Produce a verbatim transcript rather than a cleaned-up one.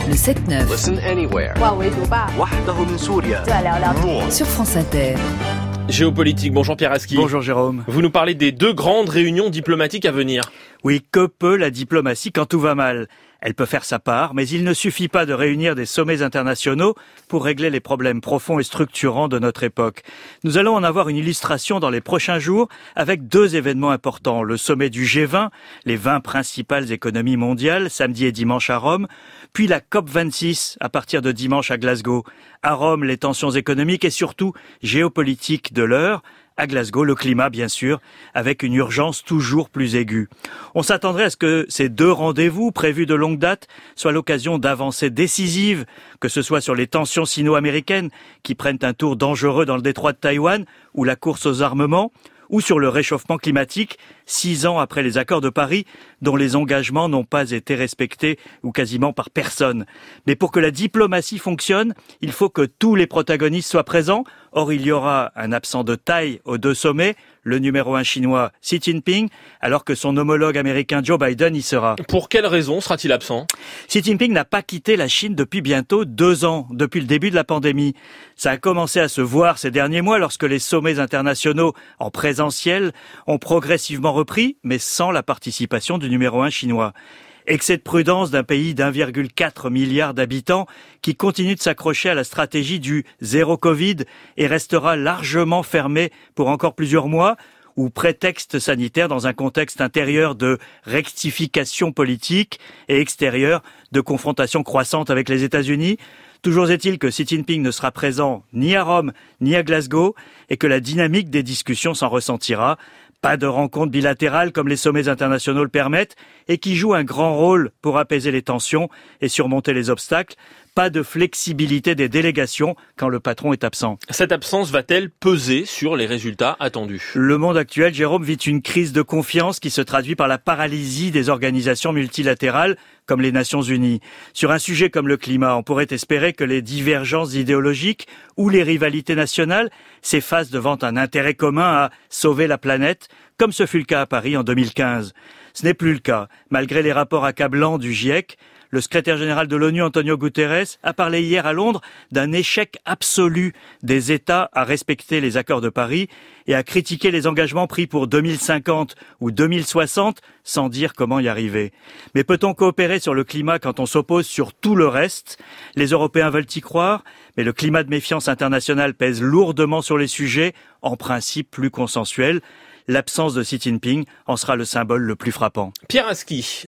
Le sept neuf. Listen anywhere. Sur France Inter. Géopolitique, bonjour Pierre Aski. Bonjour Jérôme. Vous nous parlez des deux grandes réunions diplomatiques à venir. Oui, que peut la diplomatie quand tout va mal ? Elle peut faire sa part, mais il ne suffit pas de réunir des sommets internationaux pour régler les problèmes profonds et structurants de notre époque. Nous allons en avoir une illustration dans les prochains jours avec deux événements importants. Le sommet du G vingt, les vingt principales économies mondiales, samedi et dimanche à Rome, puis la COP vingt-six à partir de dimanche à Glasgow. À Rome, les tensions économiques et surtout géopolitiques de l'heure. À Glasgow, le climat, bien sûr, avec une urgence toujours plus aiguë. On s'attendrait à ce que ces deux rendez-vous, prévus de longue date, soient l'occasion d'avancées décisives, que ce soit sur les tensions sino-américaines, qui prennent un tour dangereux dans le détroit de Taïwan, ou la course aux armements, ou sur le réchauffement climatique, six ans après les accords de Paris, dont les engagements n'ont pas été respectés ou quasiment par personne. Mais pour que la diplomatie fonctionne, il faut que tous les protagonistes soient présents. Or, il y aura un absent de taille aux deux sommets, le numéro un chinois Xi Jinping, alors que son homologue américain Joe Biden y sera. Pour quelle raison sera-t-il absent ? Xi Jinping n'a pas quitté la Chine depuis bientôt deux ans, depuis le début de la pandémie. Ça a commencé à se voir ces derniers mois lorsque les sommets internationaux en présentiel ont progressivement repris, mais sans la participation du numéro un chinois. Excès de prudence d'un pays d'un virgule quatre milliard d'habitants qui continue de s'accrocher à la stratégie du zéro Covid et restera largement fermé pour encore plusieurs mois, ou prétexte sanitaire dans un contexte intérieur de rectification politique et extérieur de confrontation croissante avec les États-Unis. Toujours est-il que Xi Jinping ne sera présent ni à Rome ni à Glasgow et que la dynamique des discussions s'en ressentira. Pas de rencontres bilatérales comme les sommets internationaux le permettent et qui jouent un grand rôle pour apaiser les tensions et surmonter les obstacles. Pas de flexibilité des délégations quand le patron est absent. Cette absence va-t-elle peser sur les résultats attendus ? Le monde actuel, Jérôme, vit une crise de confiance qui se traduit par la paralysie des organisations multilatérales comme les Nations Unies. Sur un sujet comme le climat, on pourrait espérer que les divergences idéologiques ou les rivalités nationales s'effacent devant un intérêt commun à sauver la planète, comme ce fut le cas à Paris en deux mille quinze. Ce n'est plus le cas. Malgré les rapports accablants du GIEC, le secrétaire général de l'ONU, Antonio Guterres, a parlé hier à Londres d'un échec absolu des États à respecter les accords de Paris et à critiquer les engagements pris pour deux mille cinquante ou deux mille soixante sans dire comment y arriver. Mais peut-on coopérer sur le climat quand on s'oppose sur tout le reste ? Les Européens veulent y croire, mais le climat de méfiance internationale pèse lourdement sur les sujets, en principe plus consensuels. L'absence de Xi Jinping en sera le symbole le plus frappant. Pierre Aski,